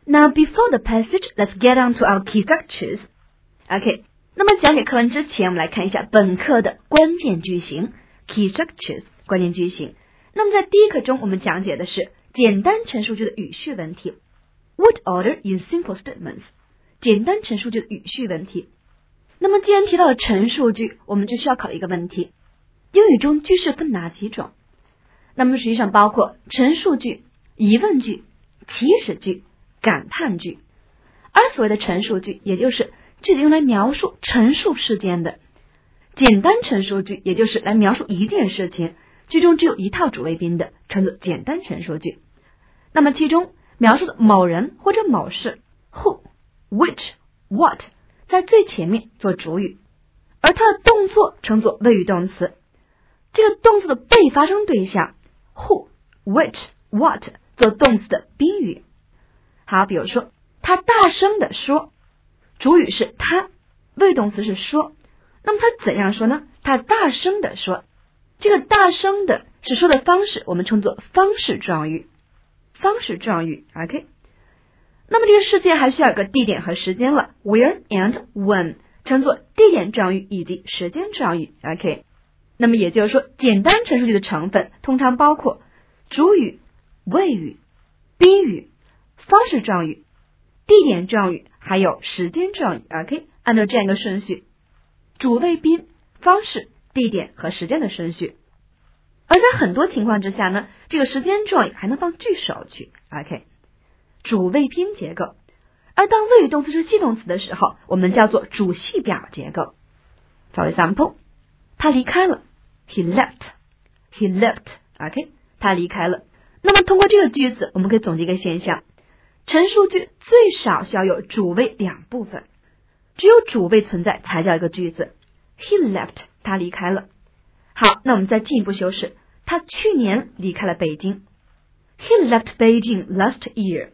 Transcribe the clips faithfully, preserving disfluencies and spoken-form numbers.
Now before the passage, let's get on to our key structures. OK, 那么讲解课文之前，我们来看一下本课的关键句型 key structures 关键句型。那么在第一课中，我们讲解的是简单陈述句的语序问题。What order in simple statements？ 简单陈述句的语序问题。那么既然提到了陈述句，我们就需要考虑一个问题：英语中句式分哪几种？那么实际上包括陈述句、疑问句、祈使句、感叹句。而所谓的陈述句，也就是句子用来描述陈述事件的；简单陈述句，也就是来描述一件事情，句中只有一套主谓宾的，称作简单陈述句。那么其中描述的某人或者某事 who, which, what 在最前面做主语，而它的动作称作谓语动词。这个动作的被发生对象 who, which, what 做动词的宾语。好，比如说他大声地说，主语是他，谓语动词是说。那么他怎样说呢？他大声地说，这个大声的是说的方式，我们称作方式状语。方式状语 OK。 那么这个事件还需要有个地点和时间了， where and when 称作地点状语以及时间状语 OK。 那么也就是说，简单陈述句的成分通常包括主语、谓语、宾语、方式状语、地点状语还有时间状语 OK。 按照这样一个顺序，主谓宾、方式、地点和时间的顺序。而在很多情况之下呢，这个时间状语还能放句首句 OK。 主谓宾结构。而当谓语动词是系动词的时候，我们叫做主系表结构。 For example， 他离开了， He left He left OK， 他离开了。那么通过这个句子，我们可以总结一个现象：陈述句最少需要有主谓两部分，只有主谓存在才叫一个句子。 He left， 他离开了。好，那我们再进一步修饰，他去年离开了北京。 He left Beijing last year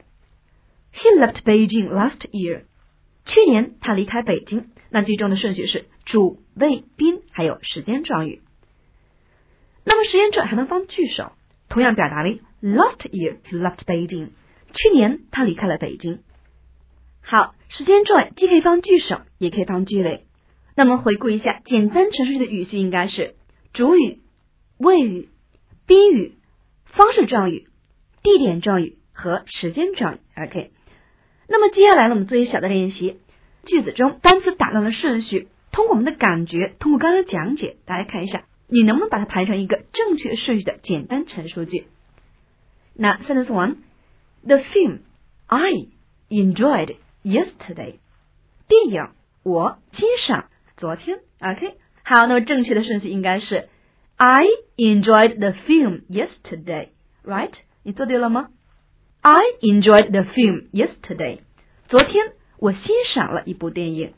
He left Beijing last year。 去年他离开北京。那句中的顺序是主谓宾还有时间状语。那么时间状语还能放句首，同样表达为 last year he left Beijing， 去年他离开了北京。好，时间状语既可以放句首也可以放句尾。那么回顾一下，简单陈述句的语序应该是主语、谓语、宾语、方式状语、地点状语和时间状语 OK。 那么接下来呢，我们做一些小的练习。句子中单词打乱的顺序，通过我们的感觉，通过刚才讲解，大家看一下你能不能把它排成一个正确顺序的简单陈述句。那 sentence one， The film I enjoyed yesterday， 电影我欣赏昨天 OK。 好，那么正确的顺序应该是 I enjoyed the film yesterday Right， 你做对了吗？ I enjoyed the film yesterday， 昨天我欣赏了一部电影。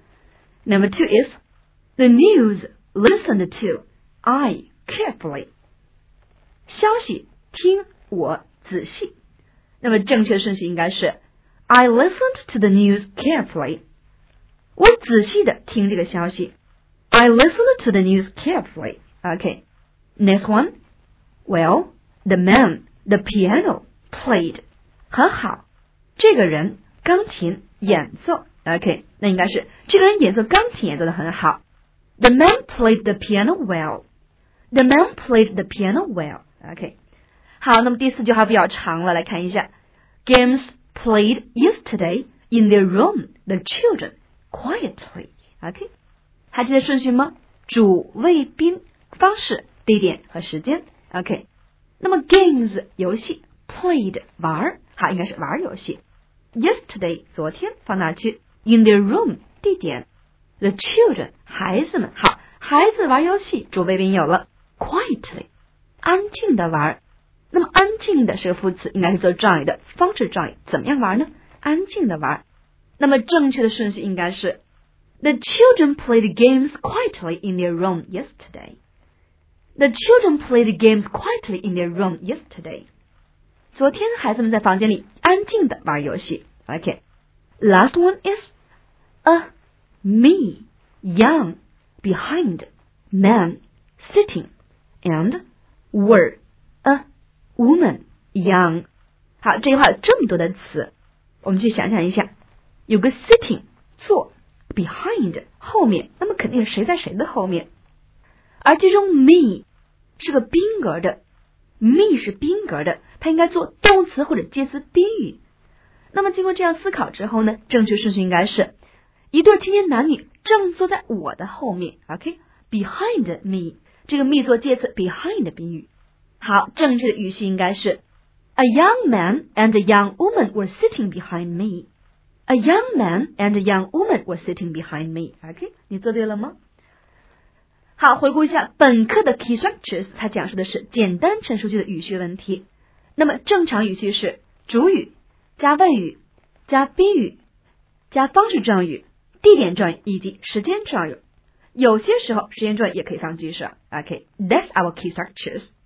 Number two is The news listened to I carefully， 消息听我仔细。那么正确顺序应该是 I listened to the news carefully， 我仔细的听这个消息。 I listened to the news carefully OK。 Next one， Well the man the piano played， 很好，这个人钢琴演奏 OK。 那应该是这个人演奏钢琴演奏得很好。 The man played the piano well The man played the piano well OK。 好，那么第四句话比较长了，来看一下 Games played yesterday in their room The children quietly OK。 还记得顺序吗？主谓宾方式地点和时间 OK。 那么 games 游戏， played 玩，好，应该是玩游戏。 Yesterday 昨天放哪去？ In their room 地点。 The children 孩子们，好，孩子玩游戏，主谓宾有了。 Quietly 安静的玩。那么安静的是个副词，应该是做状语的方式状语，怎么样玩呢？安静的玩。那么正确的顺序应该是 The children played games quietly in their room yesterday The children played games quietly in their room yesterday。 昨天孩子们在房间里安静的玩游戏 OK。 Last one is a me young behind man sitting and were a woman young。 好，这句话有这么多的词， 我们去想想一下，有个 sitting 坐 behind 后面，那么肯定是谁在谁的后面。而这种 me 是个宾格的 me 是宾格的，它应该做动词或者介词宾语。那么经过这样思考之后呢，正确顺序应该是一对青年男女正坐在我的后面 OK behind me， 这个 me 做介词 behind 的宾语。好，正确的语序应该是 A young man and a young woman were sitting behind me. A young man and a young woman were sitting behind me. OK 你做对了吗？好，回顾一下本课的 key structures， 它讲述的是简单陈述句的语序问题。那么正常语序是主语加谓语加宾语加方式状语、地点状语以及时间状语。有些时候时间状语也可以放句式。OK, that's our key structures.